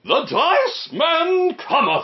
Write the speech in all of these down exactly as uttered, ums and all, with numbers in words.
The Dice Man cometh!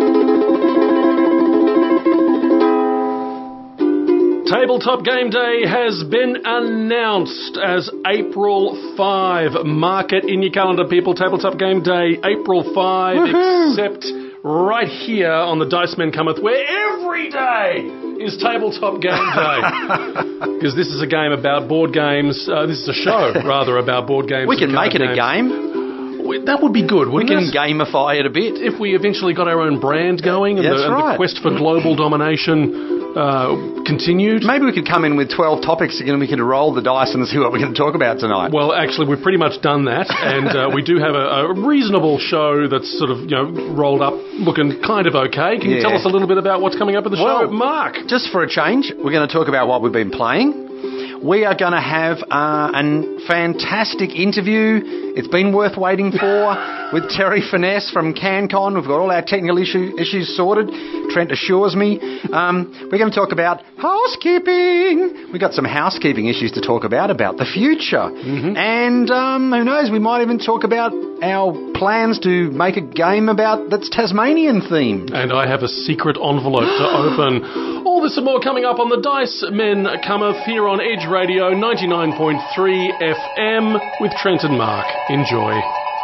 Tabletop Game Day has been announced as April fifth. Mark it in your calendar, people. Tabletop Game Day, April fifth, Woohoo! Except right here on The Dice Man Cometh, where every day is Tabletop Game Day. Because this is a game about board games. Uh, this is a show, rather, about board games. We can make it games. a game. That would be good, wouldn't it? We can it? gamify it a bit. If we eventually got our own brand going and, That's the, and right. the quest for global domination uh, continued. Maybe we could come in with twelve topics and we could roll the dice and see what we're going to talk about tonight. Well, actually, we've pretty much done that, and uh, we do have a, a reasonable show that's sort of, you know, rolled up, looking kind of okay. Can you yeah. tell us a little bit about what's coming up in the well, show? Mark? Just for a change, we're going to talk about what we've been playing. We are going to have uh, a fantastic interview. It's been worth waiting for with Terry Finesse from CanCon. We've got all our technical issue, issues sorted. Trent assures me. Um, we're going to talk about housekeeping. We've got some housekeeping issues to talk about, about the future. Mm-hmm. And um, who knows, we might even talk about our plans to make a game about that's Tasmanian themed. And I have a secret envelope to open. All this and more coming up on The Dice Men Cometh here on Edge Radio ninety-nine point three F M with Trent and Mark. Enjoy.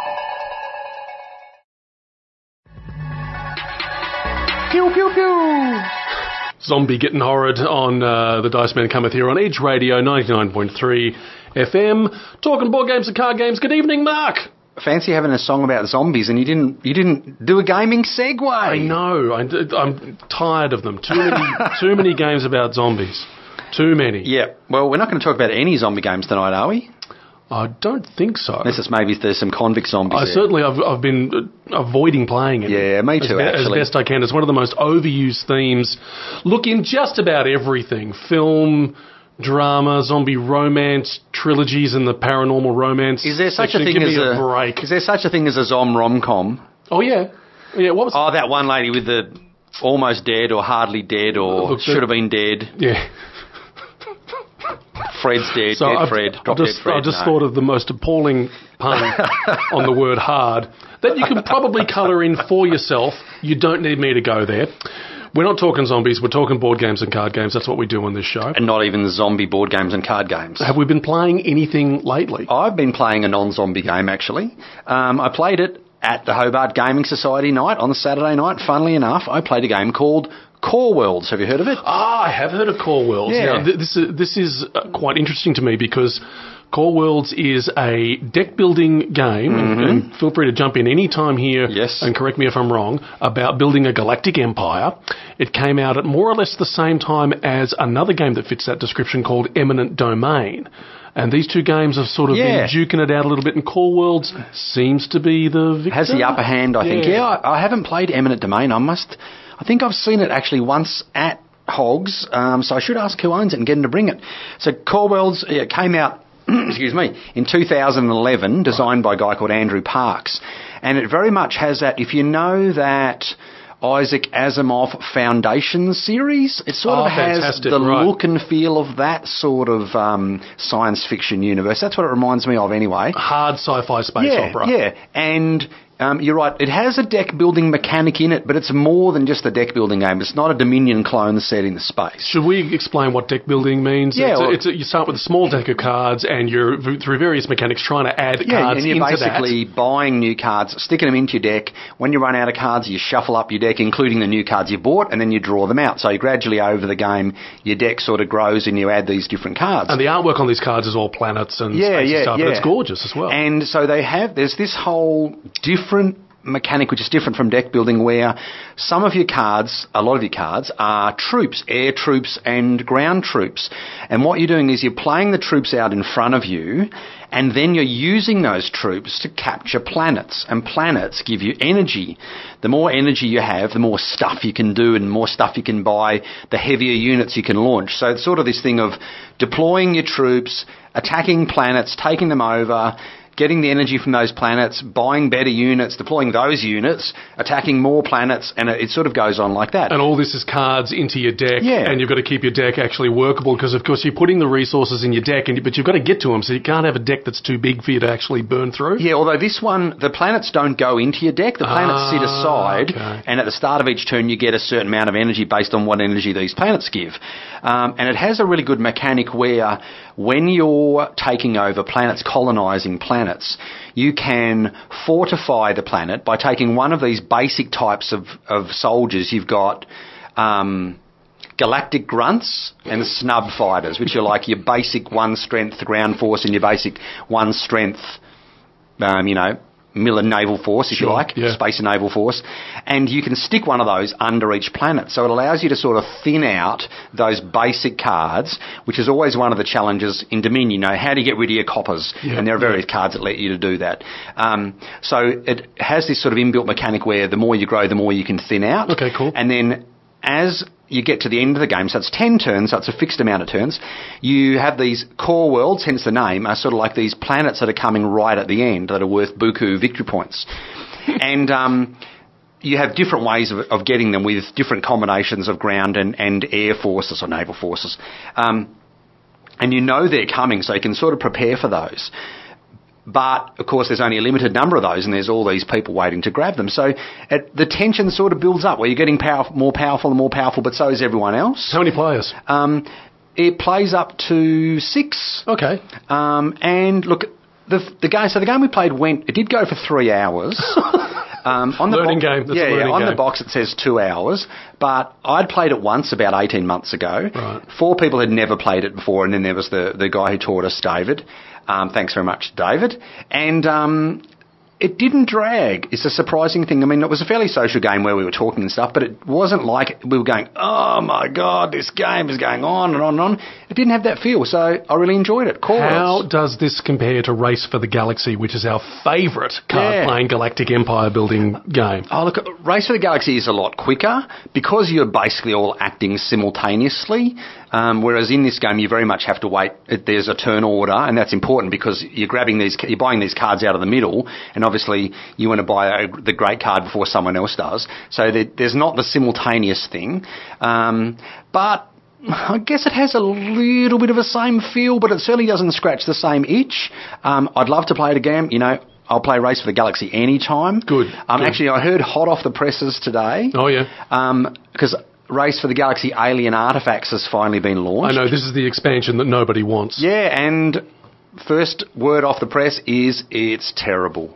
Pew, pew, pew. Zombie getting horrid on uh, The Dice Men Cometh here on Edge Radio ninety-nine point three F M. Talking board games and card games. Good evening, Mark. Fancy having a song about zombies and you didn't you didn't do a gaming segue. I know. I, I'm tired of them. Too many too many games about zombies. Too many. Yeah. Well, we're not going to talk about any zombie games tonight, are we? I don't think so. Unless it's maybe there's some convict zombies I there. Certainly, I've, I've been avoiding playing it. Yeah, me too, as, actually. As best I can. It's one of the most overused themes. Look in just about everything. Film, drama, zombie romance, trilogies and the paranormal romance. Is there such section. a thing Give as me a, a break? Is there such a thing as a zom rom-com? Oh, yeah. Yeah, what was Oh, that one lady with the almost dead or hardly dead or Look, should have been dead. Yeah. Fred's dead, So dead I've, Fred, I've drop just, dead Fred. I just no. thought of the most appalling pun on the word hard that you can probably colour in for yourself. You don't need me to go there. We're not talking zombies, we're talking board games and card games. That's what we do on this show. And not even zombie board games and card games. Have we been playing anything lately? I've been playing a non-zombie game, actually. Um, I played it at the Hobart Gaming Society night on Saturday night. Funnily enough, I played a game called Core Worlds. Have you heard of it? Ah, I have heard of Core Worlds. Yeah. Now, th- this is, this is uh, quite interesting to me because Core Worlds is a deck-building game, mm-hmm. and, and feel free to jump in any time here yes. and correct me if I'm wrong, about building a galactic empire. It came out at more or less the same time as another game that fits that description called Eminent Domain. And these two games have sort of yeah. been duking it out a little bit, and Core Worlds seems to be the victor. Has the upper hand, I yeah. think. Yeah, I, I haven't played Eminent Domain. I must... I think I've seen it actually once at Hogs, um, so I should ask who owns it and get him to bring it. So Core Worlds yeah, came out, excuse me, in two thousand eleven, designed by a guy called Andrew Parks. And it very much has that, if you know that Isaac Asimov Foundation series, it sort oh, of has fantastic. the right. look and feel of that sort of um, science fiction universe. That's what it reminds me of anyway. Hard sci-fi space yeah, opera. Yeah, and... Um, you're right, it has a deck-building mechanic in it, but it's more than just a deck-building game. It's not a Dominion clone set in the space. Should we explain what deck building means? Yeah, it's a, well, it's a, you start with a small deck of cards, and you're, through various mechanics, trying to add yeah, cards and you're into basically that. buying new cards, sticking them into your deck. When you run out of cards, you shuffle up your deck, including the new cards you bought, and then you draw them out. So gradually over the game, your deck sort of grows, and you add these different cards. And the artwork on these cards is all planets and yeah, space yeah, and stuff, yeah. and it's gorgeous as well. And so they have, there's this whole different mechanic which is different from deck building, where some of your cards, a lot of your cards, are troops, air troops and ground troops. And what you're doing is you're playing the troops out in front of you, and then you're using those troops to capture planets. And planets give you energy. The more energy you have, the more stuff you can do, and the more stuff you can buy, the heavier units you can launch. So it's sort of this thing of deploying your troops, attacking planets, taking them over, getting the energy from those planets, buying better units, deploying those units, attacking more planets, and it, it sort of goes on like that. And all this is cards into your deck, Yeah. and you've got to keep your deck actually workable because, of course, you're putting the resources in your deck, and you, but you've got to get to them, so you can't have a deck that's too big for you to actually burn through. Yeah, although this one, the planets don't go into your deck. The planets Ah, sit aside, okay. and at the start of each turn, you get a certain amount of energy based on what energy these planets give. Um, and it has a really good mechanic where when you're taking over planets, colonising planets, you can fortify the planet by taking one of these basic types of, of soldiers. You've got um, galactic grunts and snub fighters, which are like your basic one-strength ground force and your basic one-strength, um, you know, Miller Naval Force, if Sure, you like, yeah. Space and Naval Force, and you can stick one of those under each planet. So it allows you to sort of thin out those basic cards, which is always one of the challenges in Dominion. You know, how do you get rid of your coppers? Yeah, and there are various cards that let you to do that. Um, so it has this sort of inbuilt mechanic where the more you grow, the more you can thin out. Okay, cool. And then as you get to the end of the game, so it's ten turns, so it's a fixed amount of turns, you have these core worlds, hence the name, are sort of like these planets that are coming right at the end that are worth buku victory points. and um, you have different ways of, of getting them with different combinations of ground and, and air forces or naval forces. Um, and you know they're coming, so you can sort of prepare for those. But, of course, there's only a limited number of those, and there's all these people waiting to grab them. So it, the tension sort of builds up, where you're getting power, more powerful and more powerful, but so is everyone else. How many players? Um, it plays up to six. Okay. Um, and, look, the the game. So the game we played went. It did go for three hours. Um, on the Learning bo- game. That's a yeah, yeah. learning On game. the box it says two hours, but I'd played it once about eighteen months ago. Right. Four people had never played it before, and then there was the the guy who taught us, David. Um, thanks very much, David. And um, it didn't drag. It's a surprising thing. I mean, it was a fairly social game where we were talking and stuff, but it wasn't like we were going, oh my God, this game is going on and on and on. It didn't have that feel, so I really enjoyed it. Core How Worlds. does this compare to Race for the Galaxy, which is our favourite card-playing galactic empire-building game? Oh, look, Race for the Galaxy is a lot quicker because you're basically all acting simultaneously, um, whereas in this game you very much have to wait. There's a turn order, and that's important because you're grabbing these, you're buying these cards out of the middle, and obviously you want to buy a, the great card before someone else does. So there, there's not the simultaneous thing, um, but I guess it has a little bit of a same feel, but it certainly doesn't scratch the same itch. Um, I'd love to play it again. You know, I'll play Race for the Galaxy anytime. Good, Um, good. Actually, I heard hot off the presses today. Oh, yeah. Because Race for the Galaxy Alien Artifacts has finally been I launched. know, this is the expansion that nobody wants. Yeah, and first word off the press is it's terrible.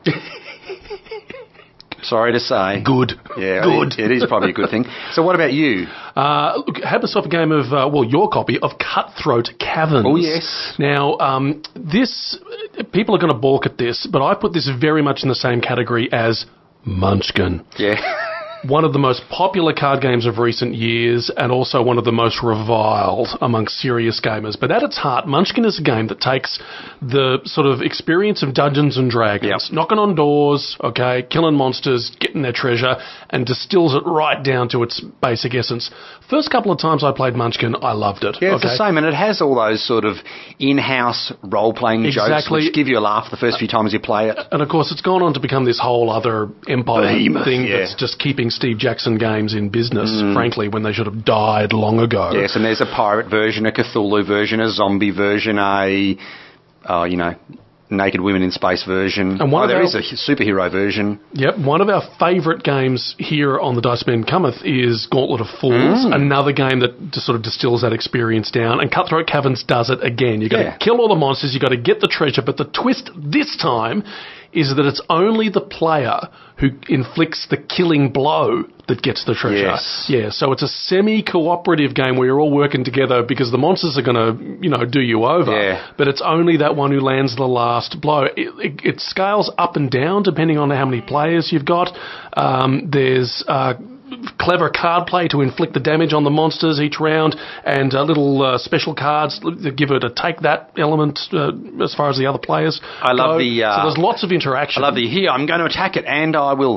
Sorry to say. Good. Yeah, Good. It, it is probably a good thing. So what about you? Uh, look, had myself a game of, uh, well, your copy of Cutthroat Caverns. Oh, yes. Now, um, this, people are going to balk at this, but I put this very much in the same category as Munchkin. Yeah. One of the most popular card games of recent years, and also one of the most reviled amongst serious gamers. But at its heart, Munchkin is a game that takes the sort of experience of Dungeons and Dragons, Yep. knocking on doors, okay, killing monsters, getting their treasure, and distills it right down to its basic essence. First couple of times I played Munchkin, I loved it. Yeah, it's okay? the same, and it has all those sort of in-house role-playing jokes Exactly. which give you a laugh the first few times you play it. And of course, it's gone on to become this whole other empire Behemoth, thing yeah. that's just keeping Steve Jackson games in business, frankly, when they should have died long ago. Yes, and there's a pirate version, a Cthulhu version, a zombie version, a, uh, you know, naked women in space version. And one oh, of there our- is a superhero version. Yep, one of our favourite games here on the Dice Men Cometh is Gauntlet of Fools, Mm. another game that just sort of distills that experience down, and Cutthroat Caverns does it again. You've got Yeah. to kill all the monsters, you've got to get the treasure, but the twist this time is that it's only the player who inflicts the killing blow that gets the treasure. Yes. Yeah, so it's a semi-cooperative game where you're all working together because the monsters are going to, you know, do you over. Yeah. But it's only that one who lands the last blow. It, it, it scales up and down depending on how many players you've got. Um, there's uh, clever card play to inflict the damage on the monsters each round, and uh, little uh, special cards that give it a take that element uh, as far as the other players I love go. the, uh, so there's lots of interaction. I love the, here, I'm going to attack it, and I will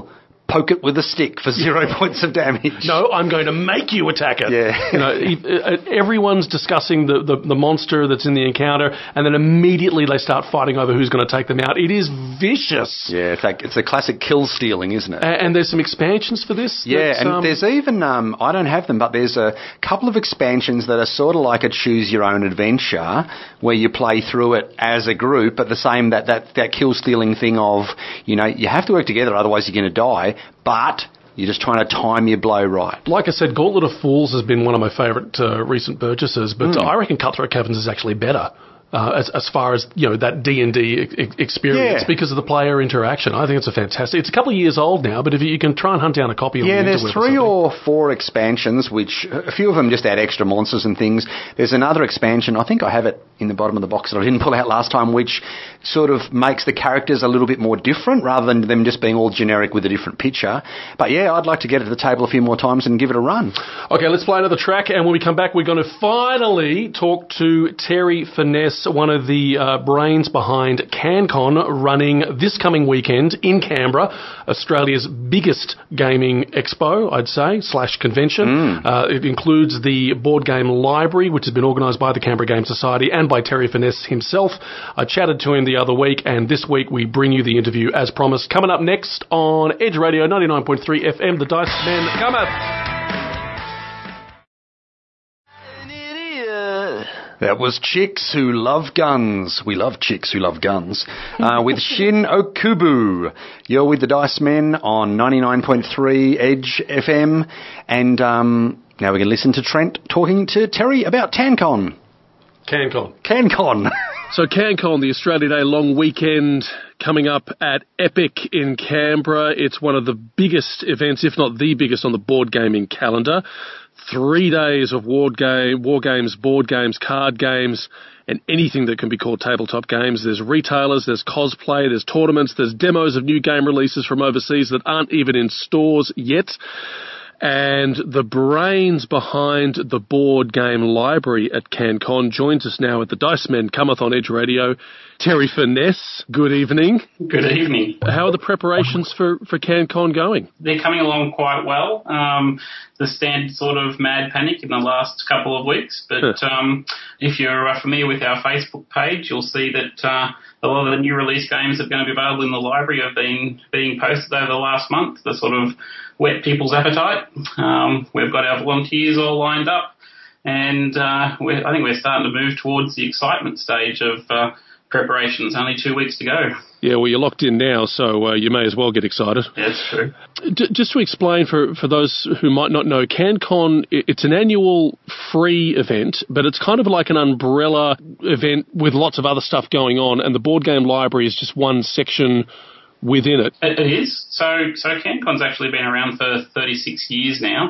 poke it with a stick for zero points of damage. No, I'm going to make you attack it. Yeah. You know, everyone's discussing the, the, the monster that's in the encounter, and then immediately they start fighting over who's going to take them out. It is vicious. Yeah, it's like it's a classic kill stealing, isn't it? And, and there's some expansions for this. Yeah, and um, there's even, um, I don't have them, but there's a couple of expansions that are sort of like a choose your own adventure, where you play through it as a group, but the same, that, that, that kill stealing thing of, you know, you have to work together, otherwise you're going to die. But you're just trying to time your blow right. Like I said, Gauntlet of Fools has been one of my favourite uh, recent purchases, but mm. I reckon Cutthroat Caverns is actually better. Uh, as, as far as, you know, that D and D ex- experience, yeah. because of the player interaction. I think it's a fantastic... It's a couple of years old now, but if you, you can try and hunt down a copy of it. Yeah, there's three or, or four expansions, which a few of them just add extra monsters and things. There's another expansion, I think I have it in the bottom of the box that I didn't pull out last time, which sort of makes the characters a little bit more different, rather than them just being all generic with a different picture. But yeah, I'd like to get it to the table a few more times and give it a run. Okay, let's play another track, and when we come back, we're going to finally talk to Terry Finesse, one of the uh, brains behind CanCon, running this coming weekend in Canberra, Australia's biggest gaming expo, I'd say, slash convention. Mm. Uh, it includes the board game library, which has been organised by the Canberra Game Society and by Terry Finesse himself. I chatted to him the other week, and this week we bring you the interview as promised. Coming up next on Edge Radio ninety-nine point three F M, the Dice Men cometh. That was Chicks Who Love Guns. We love Chicks Who Love Guns. Uh, with Shin Okubu. You're with the Dice Men on ninety-nine point three Edge F M. And um, now we're going to listen to Trent talking to Terry about TanCon. CanCon. CanCon. So CanCon, the Australia Day long weekend, coming up at Epic in Canberra. It's one of the biggest events, if not the biggest, on the board gaming calendar. Three days of war, game, war games, board games, card games, and anything that can be called tabletop games. There's retailers, there's cosplay, there's tournaments, there's demos of new game releases from overseas that aren't even in stores yet. And the brains behind the board game library at CanCon joins us now at the Dice Men cometh on Edge Radio. Terry Finesse, good evening. Good evening. How are the preparations for, for CanCon going? They're coming along quite well. Um, the standard sort of mad panic in the last couple of weeks. But um, if you're uh, familiar with our Facebook page, you'll see that uh, a lot of the new release games that are going to be available in the library have been being posted over the last month to sort of whet people's appetite. Um, we've got our volunteers all lined up, and uh, we're, I think we're starting to move towards the excitement stage of uh, preparations. Only two weeks to go. Yeah, well, you're locked in now, so uh, you may as well get excited. That's true. D- just to explain for, for those who might not know, CanCon, it's an annual free event, but it's kind of like an umbrella event with lots of other stuff going on, and the board game library is just one section within it. It is. So, so CanCon's actually been around for thirty-six years now.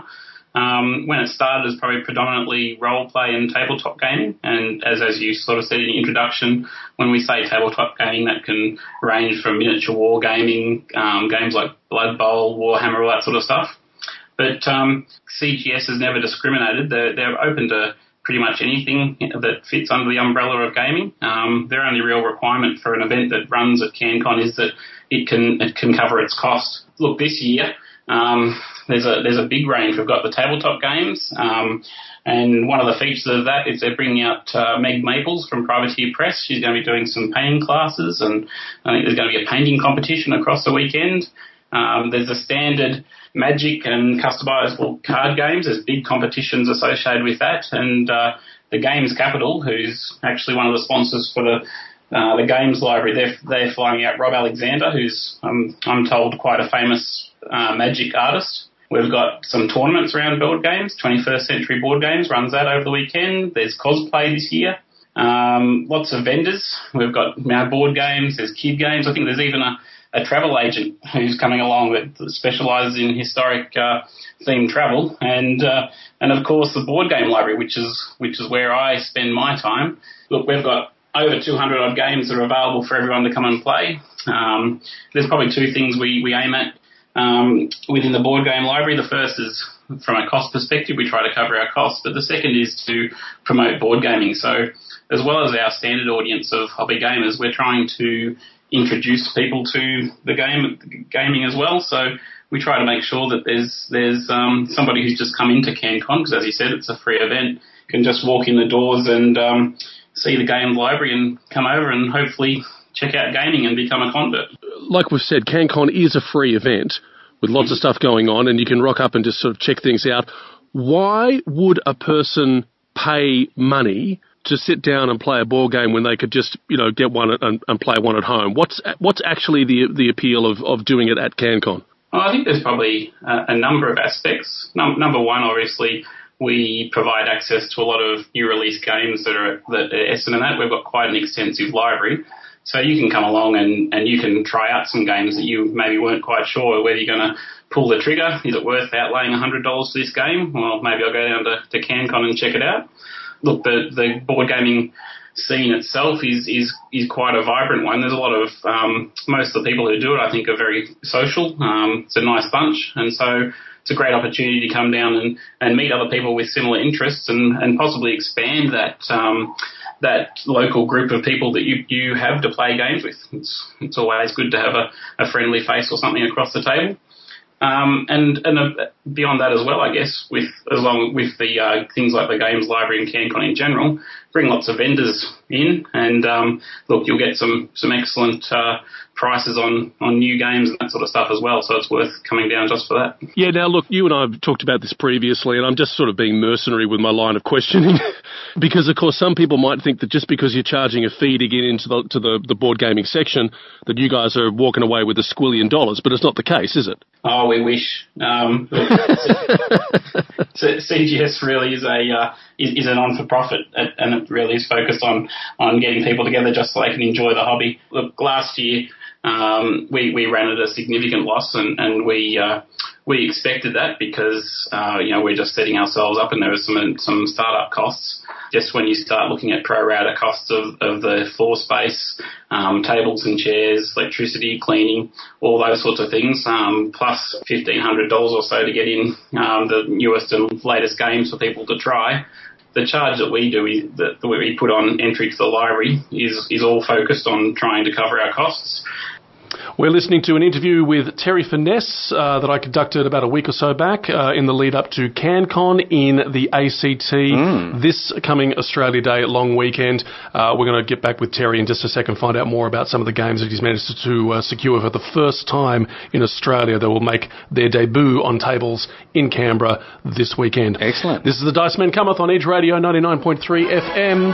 Um, when it started, it was probably predominantly role play and tabletop gaming. And as, as you sort of said in the introduction, when we say tabletop gaming, that can range from miniature war gaming, um, games like Blood Bowl, Warhammer, all that sort of stuff. But um, C G S has never discriminated. They're, they're open to pretty much anything that fits under the umbrella of gaming. Um, their only real requirement for an event that runs at CanCon is that it can it can cover its cost. Look, this year um, there's a there's a big range. We've got the tabletop games, um, and one of the features of that is they're bringing out uh, Meg Maples from Privateer Press. She's going to be doing some painting classes, and I think there's going to be a painting competition across the weekend. Um, there's the standard Magic and customizable card games. There's big competitions associated with that. And uh, the Games Capital, who's actually one of the sponsors for the uh, the Games Library, they're, they're flying out Rob Alexander, who's, um, I'm told, quite a famous uh, Magic artist. We've got some tournaments around board games. twenty-first Century Board Games runs that over the weekend. There's cosplay this year. Um, lots of vendors. We've got you know, board games. There's kid games. I think there's even a a travel agent who's coming along that specialises in historic uh, themed travel, and uh, and of course the board game library, which is which is where I spend my time. Look, we've got over two hundred odd games that are available for everyone to come and play. Um, there's probably two things we, we aim at um, within the board game library. The first is from a cost perspective, we try to cover our costs, but the second is to promote board gaming. So as well as our standard audience of hobby gamers, we're trying to introduce people to the game, gaming as well. So we try to make sure that there's there's um, somebody who's just come into CanCon, because as you said, it's a free event, can just walk in the doors and um, see the game library and come over and hopefully check out gaming and become a convert. Like we've said, CanCon is a free event with lots of stuff going on, and you can rock up and just sort of check things out. Why would a person pay money to sit down and play a board game when they could just, you know, get one and, and play one at home? What's what's actually the the appeal of, of doing it at CanCon? Well, I think there's probably a, a number of aspects. Num- number one, obviously, we provide access to a lot of new release games that are that are S M that. We've got quite an extensive library. So you can come along and, and you can try out some games that you maybe weren't quite sure whether you're going to pull the trigger. Is it worth outlaying one hundred dollars for this game? Well, maybe I'll go down to, to CanCon and check it out. Look, the, the board gaming scene itself is, is, is quite a vibrant one. There's a lot of, um, most of the people who do it, I think, are very social. Um, it's a nice bunch. And so it's a great opportunity to come down and, and meet other people with similar interests and, and possibly expand that, um, that local group of people that you, you have to play games with. It's, it's always good to have a, a friendly face or something across the table. Um, and and uh, beyond that as well, I guess, with along with the uh, things like the games library and CanCon in general, bring lots of vendors in, and um, look, you'll get some some excellent uh, prices on, on new games and that sort of stuff as well. So it's worth coming down just for that. Yeah. Now, look, you and I have talked about this previously, and I'm just sort of being mercenary with my line of questioning, because of course some people might think that just because you're charging a fee to get into the to the, the board gaming section, that you guys are walking away with a squillion dollars, but it's not the case, is it? Oh, we wish. Um, C G S really is a uh, is, is a non-for-profit, and it really is focused on, on getting people together just so they can enjoy the hobby. Look, last year um, we we ran at a significant loss, and and we uh, we expected that because uh, you know we're just setting ourselves up, and there were some some startup costs. Just when you start looking at pro rata costs of, of the floor space, um, tables and chairs, electricity, cleaning, all those sorts of things, um, plus fifteen hundred dollars or so to get in um, the newest and latest games for people to try. The charge that we do, is, that we put on entry to the library, is, is all focused on trying to cover our costs. We're listening to an interview with Terry Finesse uh, that I conducted about a week or so back uh, in the lead up to CanCon in the A C T mm. this coming Australia Day long weekend. Uh, we're going to get back with Terry in just a second, find out more about some of the games that he's managed to uh, secure for the first time in Australia that will make their debut on tables in Canberra this weekend. Excellent. This is the Dice Men Cometh on Edge Radio ninety-nine point three F M.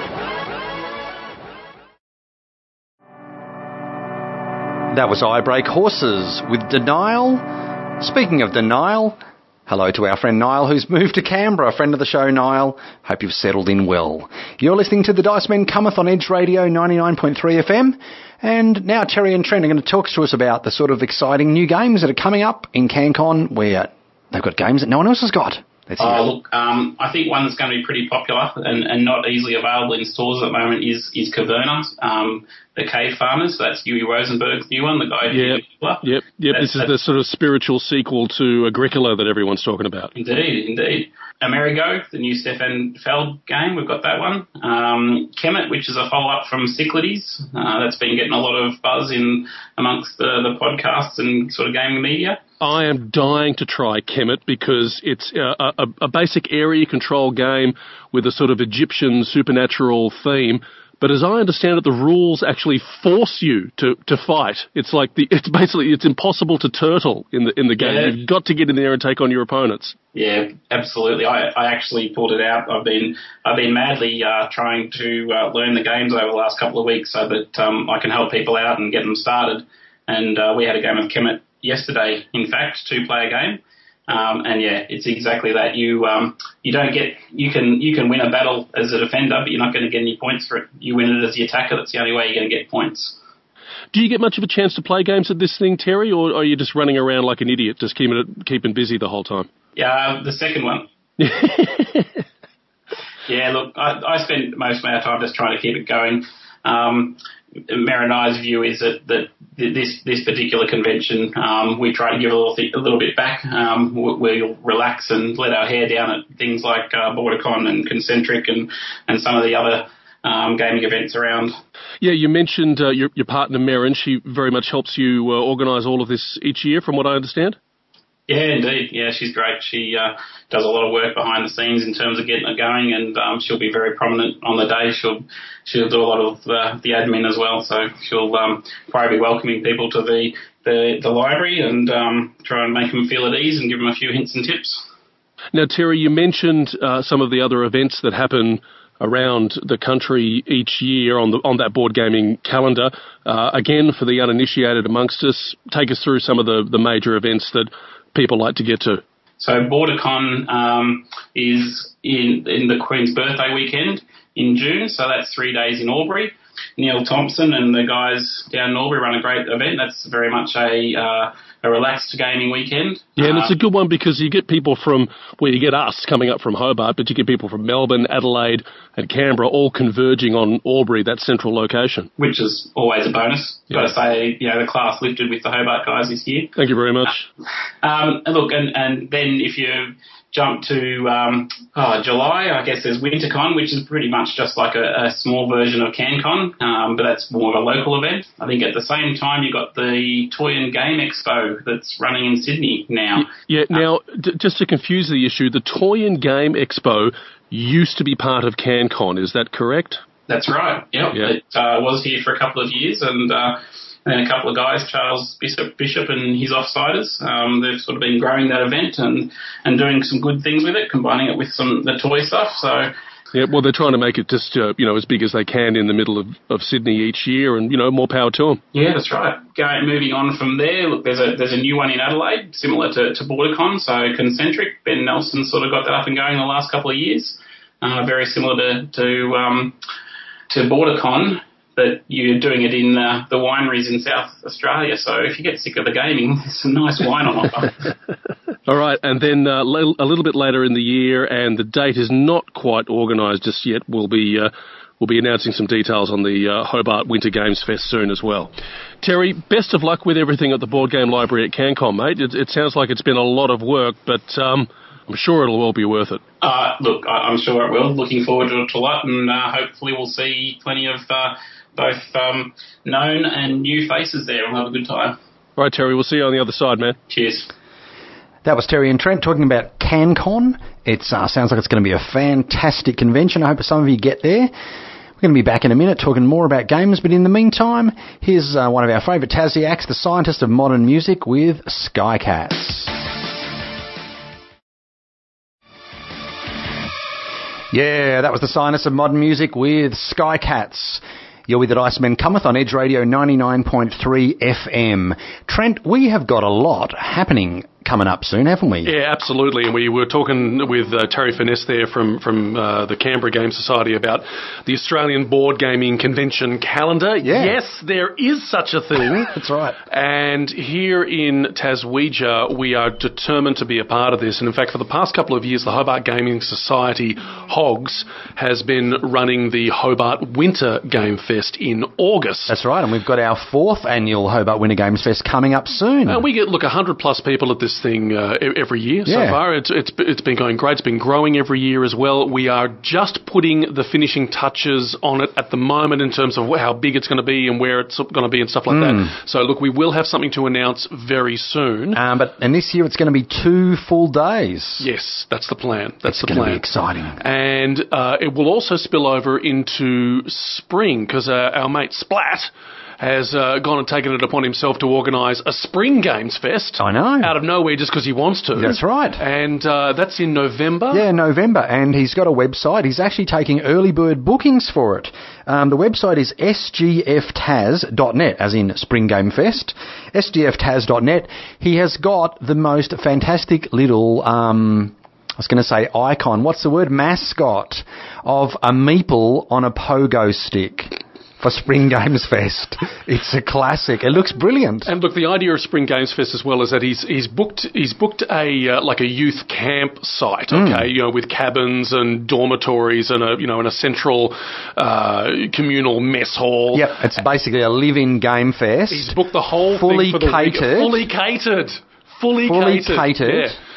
That was I Break Horses with Denial. Speaking of Denial, hello to our friend Niall, who's moved to Canberra. Friend of the show, Niall. Hope you've settled in well. You're listening to the Dice Men Cometh on Edge Radio ninety-nine point three F M. And now Terry and Trent are going to talk to us about the sort of exciting new games that are coming up in CanCon, where they've got games that no one else has got. Oh, look, um, I think one that's going to be pretty popular and, and not easily available in stores at the moment is is Caverna, um, the Cave Farmers. That's Huey Rosenberg's new one, the guy who Yep, yep, yep. This is the sort of spiritual sequel to Agricola that everyone's talking about. Indeed, indeed. Amerigo, the new Stefan Feld game, we've got that one. Um, Kemet, which is a follow-up from Cyclades. Uh, that's been getting a lot of buzz in amongst the, the podcasts and sort of gaming media. I am dying to try Kemet because it's a, a, a basic area control game with a sort of Egyptian supernatural theme. But as I understand it, the rules actually force you to, to fight. It's like the it's basically it's impossible to turtle in the in the game. Yeah. You've got to get in there and take on your opponents. Yeah, absolutely. I, I actually pulled it out. I've been I've been madly uh, trying to uh, learn the games over the last couple of weeks so that um, I can help people out and get them started. And uh, we had a game of Kemet yesterday, in fact, two-player game. Um, and yeah, it's exactly that. You um, you don't get you can you can win a battle as a defender, but you're not going to get any points for it. You win it as the attacker. That's the only way you're going to get points. Do you get much of a chance to play games at this thing, Terry, or are you just running around like an idiot, just keeping it keeping busy the whole time? Yeah, the second one. Yeah, look, I, I spend most of my time just trying to keep it going. Um, Mary and I's view is that, that this this particular convention, um, we try to give a little th- a little bit back. Um, we'll relax and let our hair down at things like uh, BorderCon and Concentric and, and some of the other um, gaming events around. Yeah, you mentioned uh, your, your partner, Merrin. She very much helps you uh, organise all of this each year, from what I understand. Yeah, indeed. Yeah, she's great. She uh, does a lot of work behind the scenes in terms of getting it going, and um, she'll be very prominent on the day. She'll she'll do a lot of uh, the admin as well, so she'll um, probably be welcoming people to the, the, the library and um, try and make them feel at ease and give them a few hints and tips. Now, Terry, you mentioned uh, some of the other events that happen around the country each year on the on that board gaming calendar. Uh, again, for the uninitiated amongst us, take us through some of the, the major events that people like to get to. So BorderCon um, is in, in the Queen's birthday weekend in June, so that's three days in Albury. Neil Thompson and the guys down in Albury run a great event. That's very much a uh, a relaxed gaming weekend. Yeah, and uh, it's a good one because you get people from, well, you get us coming up from Hobart, but you get people from Melbourne, Adelaide and Canberra all converging on Albury, that central location. Which is always a bonus. Yeah. Got to say, you know, the class lifted with the Hobart guys this year. Thank you very much. Uh, um, look, and, and then if you jump to um, oh, July, I guess there's WinterCon, which is pretty much just like a, a small version of CanCon, um, but that's more of a local event. I think at the same time you've got the Toy and Game Expo that's running in Sydney now. Yeah, now, d- just to confuse the issue, the Toy and Game Expo used to be part of CanCon, is that correct? That's right, yep. Yeah. It uh, was here for a couple of years, and uh, and then a couple of guys, Charles Bishop, Bishop and his Offsiders, um, they've sort of been growing that event and, and doing some good things with it, combining it with some the toy stuff. So, yeah, well, they're trying to make it just uh, you know as big as they can in the middle of, of Sydney each year, and you know more power to them. Yeah, that's right. Going moving on from there, look, there's a there's a new one in Adelaide, similar to, to BorderCon, so Concentric. Ben Nelson sort of got that up and going in the last couple of years, uh, very similar to to um, to BorderCon. But you're doing it in uh, the wineries in South Australia. So if you get sick of the gaming, there's some nice wine on offer. All right, and then uh, l- a little bit later in the year, and the date is not quite organised just yet. We'll be uh, we'll be announcing some details on the uh, Hobart Winter Games Fest soon as well. Terry, best of luck with everything at the Board Game Library at CanCon, mate. It, it sounds like it's been a lot of work, but um, I'm sure it'll well be worth it. Uh, look, I- I'm sure it will. Looking forward to it a lot, and uh, hopefully we'll see plenty of Uh, both um, known and new faces there. We'll have a good time. All right, Terry, we'll see you on the other side, man. Cheers. That was Terry and Trent talking about CanCon. It uh, sounds like it's going to be a fantastic convention. I hope some of you get there. We're going to be back in a minute talking more about games, but in the meantime, here's uh, one of our favourite Tassie acts, the scientist of modern music with Sky Cats. Yeah, that was the scientist of modern music with Sky Cats. You're with the Iceman Cometh on Edge Radio ninety-nine point three F M. Trent, we have got a lot happening coming up soon, haven't we? Yeah, absolutely. And we were talking with uh, Terry Finesse there from, from uh, the Canberra Game Society about the Australian Board Gaming Convention calendar. Yeah. Yes, there is such a thing. That's right. And here in Taswegia, we are determined to be a part of this. And in fact, for the past couple of years, the Hobart Gaming Society, HOGS, has been running the Hobart Winter Game Fest in August. That's right. And we've got our fourth annual Hobart Winter Games Fest coming up soon. Uh, we get, look, one hundred plus people at this thing uh, every year Yeah. so far. It's, it's it's been going great. It's been growing every year as well. We are just putting the finishing touches on it at the moment in terms of how big it's going to be and where it's going to be and stuff like Mm. that. So, look, we will have something to announce very soon. Um, but and this year it's going to be two full days. Yes, that's the plan. That's It's the going to plan. be exciting. And uh, it will also spill over into spring because uh, our mate Splat has uh, gone and taken it upon himself to organise a Spring Games Fest. I know. Out of nowhere just because he wants to. That's right. And uh, that's in November. Yeah, November, and he's got a website. He's actually taking early bird bookings for it. Um, the website is s g f tas dot net, as in Spring Game Fest, s g f tas dot net. He has got the most fantastic little, um, I was going to say icon, what's the word, mascot, of a meeple on a pogo stick for Spring Games Fest. It's a classic. It looks brilliant. And look, the idea of Spring Games Fest as well is that he's he's booked he's booked a uh, like a youth camp site, okay, mm. you know, with cabins and dormitories and a you know and a central uh, communal mess hall. Yep, it's basically a live-in game fest. He's booked the whole fully thing for the catered, week. Fully catered. Fully, fully catered. catered. Yeah.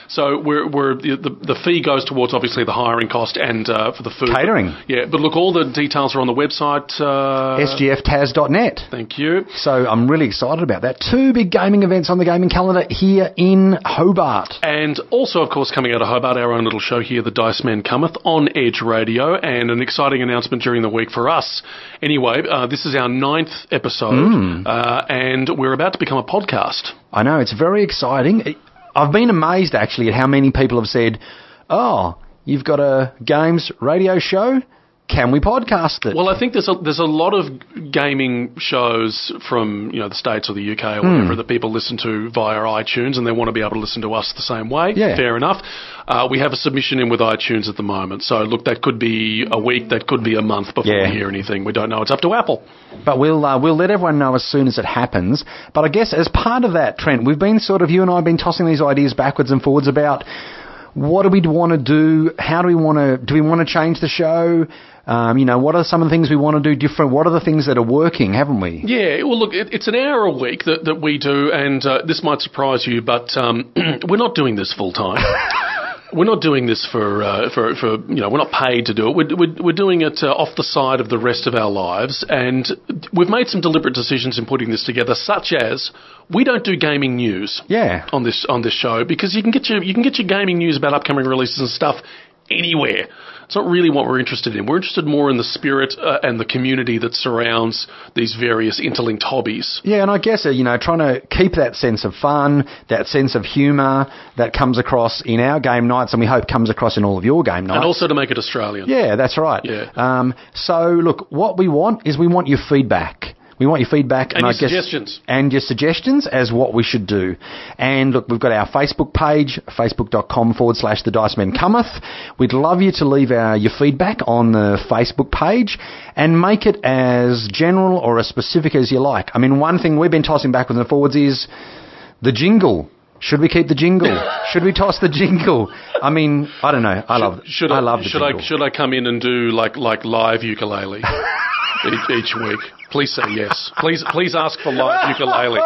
So we're, we're the, the fee goes towards obviously the hiring cost and uh, for the food. Catering. Yeah, but look, all the details are on the website. Uh, S G F Taz dot net. Thank you. So I'm really excited about that. Two big gaming events on the gaming calendar here in Hobart. And also, of course, coming out of Hobart, our own little show here, The Dice Man Cometh, on Edge Radio, and an exciting announcement during the week for us. Anyway, uh, this is our ninth episode, mm. uh, and we're about to become a podcast. I know, it's very exciting. I've been amazed, actually, at how many people have said, oh, you've got a games radio show? Can we podcast it? Well, I think there's a there's a lot of gaming shows from, you know, the States or the U K or whatever mm. that people listen to via iTunes, and they want to be able to listen to us the same way. Yeah. Fair enough. Uh, we have a submission in with iTunes at the moment. So, look, that could be a week, that could be a month before yeah. we hear anything. We don't know. It's up to Apple. But we'll uh, we'll let everyone know as soon as it happens. But I guess as part of that, Trent, we've been sort of, you and I have been tossing these ideas backwards and forwards about what do we want to do? How do we want to, do we want to change the show? Um, you know, what are some of the things we want to do different? What are the things that are working, haven't we? Yeah, well, look, it, it's an hour a week that, that we do, and uh, this might surprise you, but um, we're not doing this full time. We're not doing this for, uh, for, for, you know, we're not paid to do it. We're, we're, we're doing it uh, off the side of the rest of our lives, and we've made some deliberate decisions in putting this together, such as we don't do gaming news yeah. on this on this show, because you can get your you can get your gaming news about upcoming releases and stuff anywhere. It's not really what we're interested in. We're interested more in the spirit uh, and the community that surrounds these various interlinked hobbies. Yeah, and I guess, uh, you know, trying to keep that sense of fun, that sense of humour that comes across in our game nights, and we hope comes across in all of your game nights. And also to make it Australian. Yeah, that's right. Yeah. Um, so, look, what we want is we want your feedback. We want your feedback and, and your I guess, suggestions. And your suggestions as what we should do. And look, we've got our Facebook page, facebook.com forward slash the Dice Men Cometh. We'd love you to leave our, your feedback on the Facebook page and make it as general or as specific as you like. I mean, one thing we've been tossing backwards and forwards is the jingle. Should we keep the jingle? Should we toss the jingle? I mean, I don't know. I love. Should I, I love the should jingle. I should I come in and do like like live ukulele each, each week? Please say yes. Please please ask for live ukulele.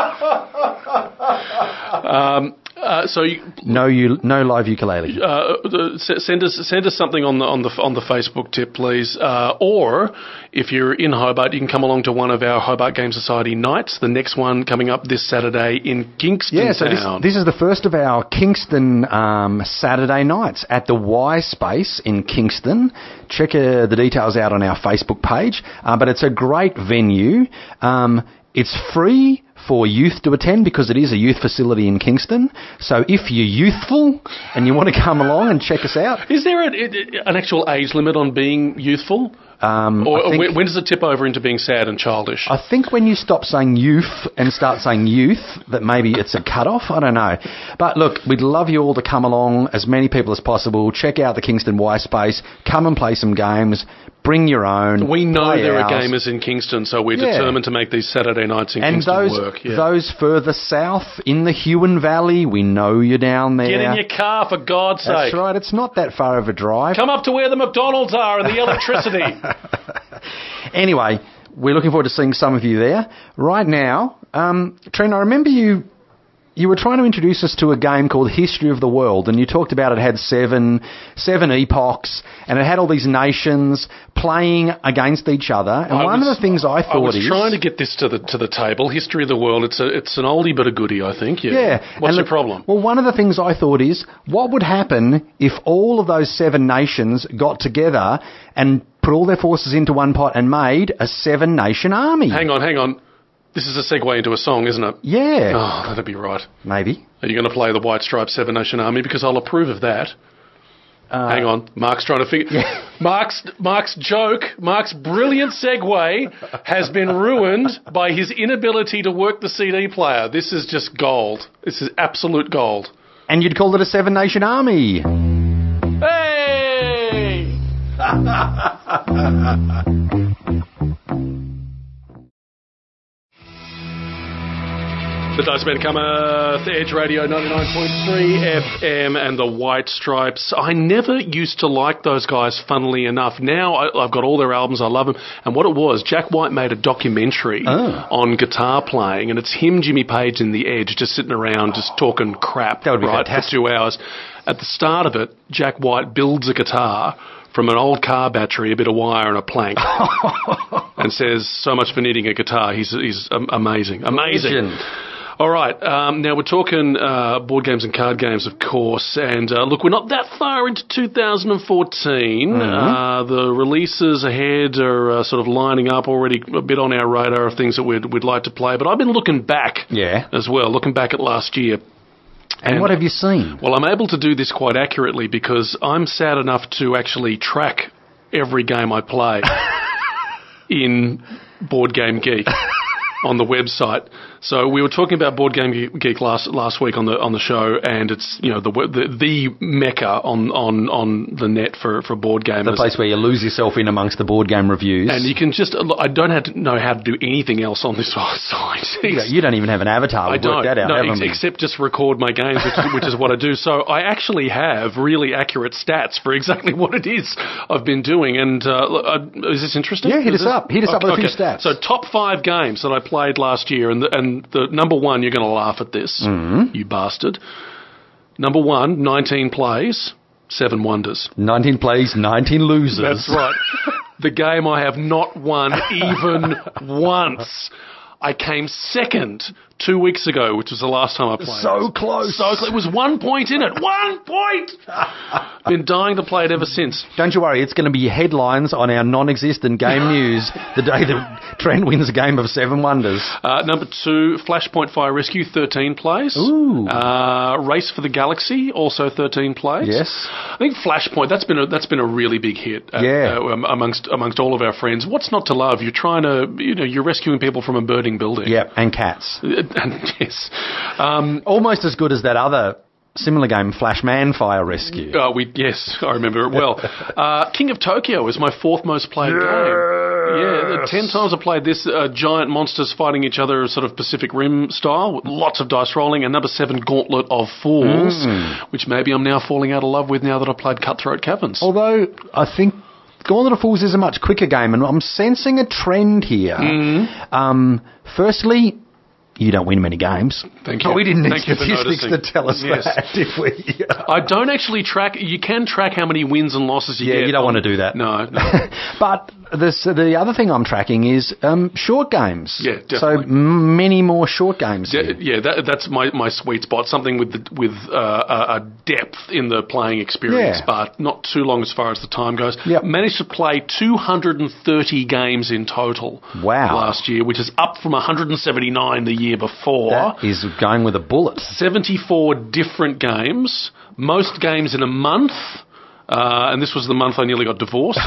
Um, uh, so you, no, you no live ukulele. Uh, send us send us something on the on the on the Facebook tip, please. Uh, or if you're in Hobart, you can come along to one of our Hobart Game Society nights. The next one coming up this Saturday in Kingston yeah, so Town. This, this is the first of our Kingston um, Saturday nights at the Y Space in Kingston. Check uh, the details out on our Facebook page. Uh, but it's a great venue. Um, it's free for youth to attend because it is a youth facility in Kingston. So if you're youthful and you want to come along and check us out. Is there a, an actual age limit on being youthful? Um, or think, when, when does it tip over into being sad and childish? I think when you stop saying youth and start saying youth, that maybe it's a cut-off. I don't know. But look, we'd love you all to come along, as many people as possible. Check out the Kingston Y Space. Come and play some games. Bring your own. We know there ours. are gamers in Kingston, so we're yeah. determined to make these Saturday nights in and Kingston those, work. Yeah. those further south in the Huon Valley, we know you're down there. Get in your car, for God's sake. That's right. It's not that far of a drive. Come up to where the McDonald's are and the electricity. Anyway, we're looking forward to seeing some of you there. Right now, um, Trent, I remember you you were trying to introduce us to a game called History of the World, and you talked about it had seven seven epochs, and it had all these nations playing against each other. And I one was, of the things I thought I was is... trying to get this to the to the table. History of the World, it's a, it's an oldie but a goodie, I think. Yeah. yeah. What's and your the, problem? Well, one of the things I thought is, what would happen if all of those seven nations got together and put all their forces into one pot and made a seven-nation army? Hang on, hang on. This is a segue into a song, isn't it? Yeah. Oh, that'd be right. Maybe. Are you going to play the White Stripes Seven Nation Army? Because I'll approve of that. Uh, Hang on. Mark's trying to figure... Yeah. Mark's, Mark's joke, Mark's brilliant segue has been ruined by his inability to work the C D player. This is just gold. This is absolute gold. And you'd call it a seven-nation army. Hey! The Dice Men cometh, Edge Radio ninety-nine point three F M and the White Stripes. I never used to like those guys, funnily enough. Now I, I've got all their albums, I love them. And what it was, Jack White made a documentary oh. on guitar playing, and it's him, Jimmy Page, and the Edge just sitting around just talking crap that would be right, fantastic. for two hours. At the start of it, Jack White builds a guitar from an old car battery, a bit of wire and a plank, and says, so much for needing a guitar. He's, he's um, amazing. Amazing. Legend. All right, um, now we're talking uh, board games and card games, of course, and uh, look, we're not that far into two thousand fourteen. Mm-hmm. Uh, the releases ahead are uh, sort of lining up already a bit on our radar of things that we'd, we'd like to play, but I've been looking back yeah. as well, looking back at last year. And, and what have you seen? Well, I'm able to do this quite accurately because I'm sad enough to actually track every game I play in Board Game Geek on the website. So we were talking about Board Game Geek last last week on the on the show, and it's you know the the, the mecca on, on, on the net for, for board gamers. The place where you lose yourself in amongst the board game reviews. And you can just I don't have to know how to do anything else on this site. You don't even have an avatar. I don't. That out, no, ex- except just record my games, which, which is what I do. So I actually have really accurate stats for exactly what it is I've been doing. And uh, is this interesting? Yeah, hit is us this? up. Hit us okay, up with okay. a few stats. So top five games that I played last year, and the, and the number one, you're going to laugh at this, mm-hmm. you bastard. Number one, nineteen plays, seven wonders. nineteen plays, nineteen losers. That's right. The game I have not won even once. I came second two weeks ago, which was the last time I played. So close. So close. It was one point in it. One point! Been dying to play it ever since. Don't you worry, it's going to be headlines on our non-existent game news the day that Trent wins a game of Seven Wonders. Uh, number two, Flashpoint Fire Rescue, thirteen plays. Ooh. Uh, Race for the Galaxy, also thirteen plays. Yes. I think Flashpoint, that's been a, that's been a really big hit uh, yeah. uh, amongst amongst all of our friends. What's not to love? You're trying to, you know, you're rescuing people from a burning building. Yeah, and cats. And, yes. Um, Almost as good as that other similar game, Flashman Fire Rescue. Uh, we yes, I remember it well. uh, King of Tokyo is my fourth most played yes. game. Yeah, ten times I played this. Uh, giant monsters fighting each other, sort of Pacific Rim style, with lots of dice rolling. And number seven, Gauntlet of Fools, mm. which maybe I'm now falling out of love with now that I've played Cutthroat Caverns. Although I think Gauntlet of Fools is a much quicker game, and I'm sensing a trend here. Mm. Um, firstly, you don't win many games. Thank you. Oh, we didn't need Thank statistics to tell us yes. that, did we? I don't actually track... You can track how many wins and losses you yeah, get. Yeah, you don't want to do that. No. no. But this, the other thing I'm tracking is um, short games. Yeah, definitely. So m- many more short games. Yeah, yeah that, that's my, my sweet spot. Something with the, with uh, a, a depth in the playing experience, yeah. but not too long as far as the time goes. Yep. Managed to play two hundred thirty games in total wow. last year, which is up from one hundred seventy-nine the year before. That is going with a bullet. seventy-four different games, most games in a month, uh, and this was the month I nearly got divorced.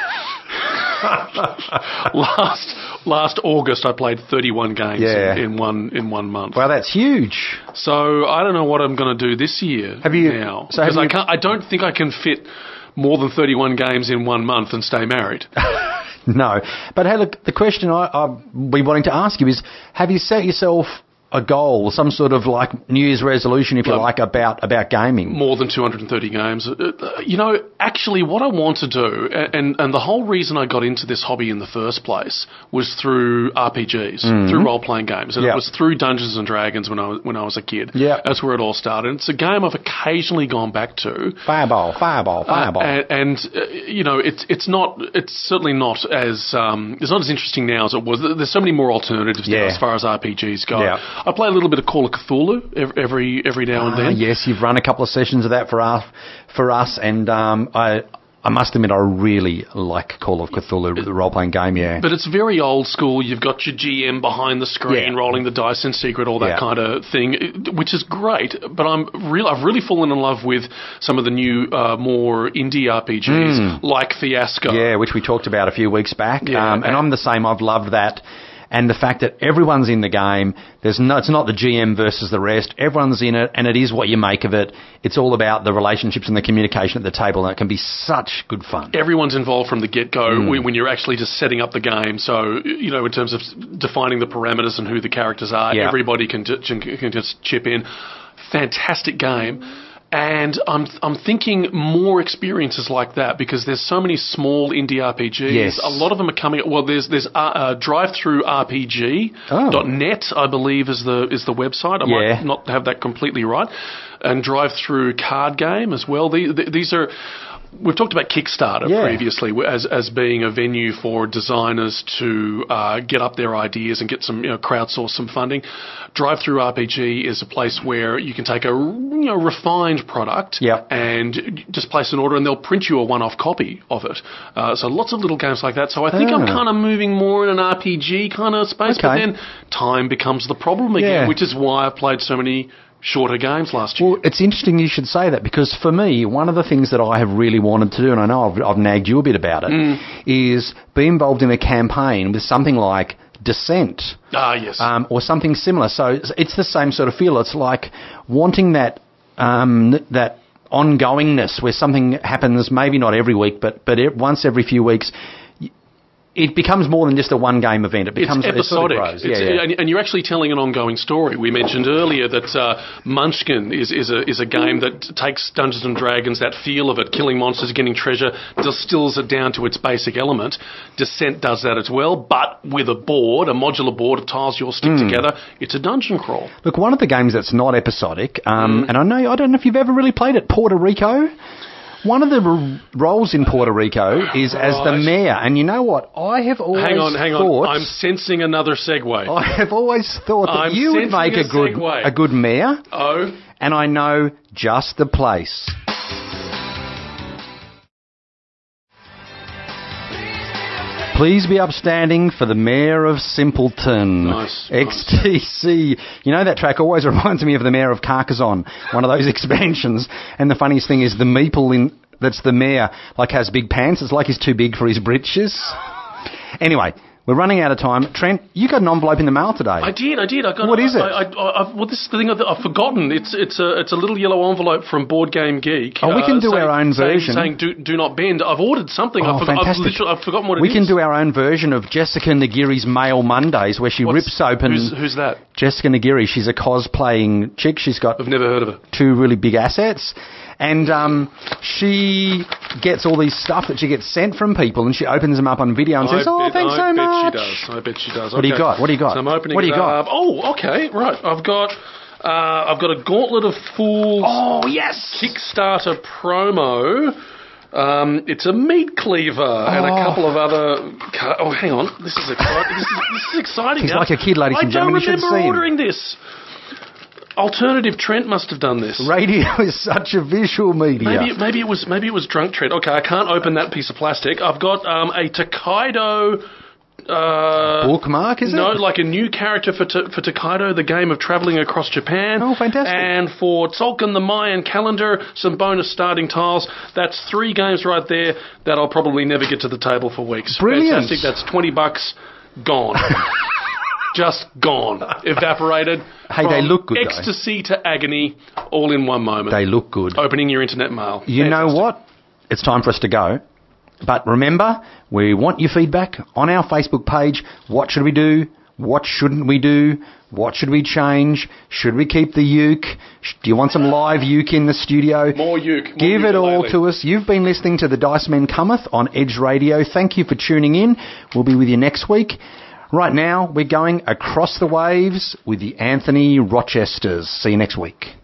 last last August, I played thirty-one games yeah. in, in one in one month. Wow, that's huge. So I don't know what I'm going to do this year. Have you now? So because have I you, can't. I don't think I can fit more than thirty-one games in one month and stay married. No, but hey, look, the question I, I'll be wanting to ask you is: have you set yourself a goal, some sort of like New Year's resolution, if you like, about, about gaming? More than two hundred thirty games. You know, actually what I want to do, and, and the whole reason I got into this hobby in the first place was through R P Gs, mm-hmm. through role-playing games. And yep. it was through Dungeons and Dragons when I was, when I was a kid. Yep. That's where it all started. It's a game I've occasionally gone back to. Fireball, fireball, fireball. Uh, and, and uh, you know, it's it's not, it's certainly not as, um, it's not as interesting now as it was. There's so many more alternatives yeah. now as far as R P Gs go. Yeah. I play a little bit of Call of Cthulhu every every now and ah, then. Yes, you've run a couple of sessions of that for us, for us, and um, I I must admit I really like Call of Cthulhu, the role-playing game, yeah. But it's very old school. You've got your G M behind the screen, yeah. rolling the dice in secret, all that yeah. kind of thing, which is great. But I'm real. I've really fallen in love with some of the new, uh, more indie R P Gs, mm. like Fiasco. Yeah, which we talked about a few weeks back. Yeah. Um, and I'm the same. I've loved that. and the fact that everyone's in the game. There's no, it's not the G M versus the rest. Everyone's in it, and it is what you make of it. It's all about the relationships and the communication at the table, and it can be such good fun. Everyone's involved from the get-go mm. when you're actually just setting up the game. So, you know, in terms of defining the parameters and who the characters are, yeah. everybody can, can, can just chip in. Fantastic game. And I'm I'm thinking more experiences like that, because there's so many small indie R P Gs. Yes. A lot of them are coming. Well, there's there's uh, uh, drive-through R P G dot net, I believe, is the is the website. I yeah. might not have that completely right. And drive-through card game as well. These, these are. We've talked about Kickstarter yeah. previously as as being a venue for designers to uh, get up their ideas and get some, you know, crowdsource some funding. Drive-through R P G is a place where you can take a, you know, refined product yep. and just place an order, and they'll print you a one-off copy of it. Uh, so lots of little games like that. So I think ah. I'm kind of moving more in an R P G kind of space, okay. but then time becomes the problem again, yeah. which is why I've played so many shorter games last year. Well, it's interesting you should say that, because for me, one of the things that I have really wanted to do, and I know I've, I've nagged you a bit about it, mm. is be involved in a campaign with something like Descent. Ah, yes. Um, or something similar. So it's the same sort of feel. It's like wanting that um, that ongoingness where something happens, maybe not every week, but, but once every few weeks. It becomes more than just a one-game event. It becomes it's episodic. It sort of it's, yeah, yeah. And you're actually telling an ongoing story. We mentioned earlier that uh, Munchkin is, is, a, is a game that takes Dungeons and Dragons, that feel of it, killing monsters, getting treasure, distills it down to its basic element. Descent does that as well, but with a board, a modular board of tiles you all stick mm. together. It's a dungeon crawl. Look, one of the games that's not episodic, um, mm. and I know I don't know if you've ever really played it, Puerto Rico. One of the r- roles in Puerto Rico is right. as the mayor, and you know what? I have always hang on, hang thought... on. I'm sensing another segue. I have always thought that I'm you would make a, a good segue. a good mayor. Oh. And I know just the place. Please be upstanding for the Mayor of Simpleton. Nice. X T C. Nice. You know, that track always reminds me of the Mayor of Carcassonne, one of those expansions. And the funniest thing is the meeple in that's the mayor, like, has big pants. It's like he's too big for his britches. Anyway, we're running out of time. Trent, you got an envelope in the mail today. I did, I did. I got. What I, is it? I, I, I, well, this is the thing I've, I've forgotten. It's it's a it's a little yellow envelope from Board Game Geek. Oh, we can do uh, saying, our own version. Saying, saying do, do not bend. I've ordered something. Oh, I've, fantastic. I've, literally, I've forgotten what it we is. We can do our own version of Jessica Nagiri's Mail Mondays, where she What's, rips open... Who's, who's that? Jessica Nagiri. She's a cosplaying chick. She's got... I've never heard of her. Two really big assets. And um, she gets all these stuff that she gets sent from people, and she opens them up on video and I says, "Oh, bet, thanks I so bet much." She does. I bet she does. What okay. do you got? What do you got? So I'm opening what do you it got? Up. Oh, okay, right. I've got uh, I've got a Gauntlet of Fools. Oh, yes. Kickstarter promo. Um, it's a meat cleaver oh. and a couple of other. Car- oh, hang on. This is exciting. this, is, this is exciting. He's now. like a kid, ladies and gentlemen. You should see him. I don't remember ordering this. Alternative Trent must have done this. Radio is such a visual media. Maybe, maybe it was maybe it was drunk Trent. Okay, I can't open that piece of plastic. I've got um, a Tokaido. Uh, bookmark, is no, it? No, like a new character for t- for Tokaido, the game of travelling across Japan. Oh, fantastic. And for Tzolk'in the Mayan calendar, some bonus starting tiles. That's three games right there that I'll probably never get to the table for weeks. Brilliant. Fantastic. That's twenty bucks gone. Just gone. Evaporated. Hey, they look good, ecstasy though. To agony, all in one moment. They look good. Opening your internet mail. You Fantastic. know what? It's time for us to go. But remember, we want your feedback on our Facebook page. What should we do? What shouldn't we do? What should we change? Should we keep the uke? Do you want some live uke in the studio? More uke. More Give uke it all lately. to us. You've been listening to The Dice Men Cometh on Edge Radio. Thank you for tuning in. We'll be with you next week. Right now, we're going across the waves with the Anthony Rochesters. See you next week.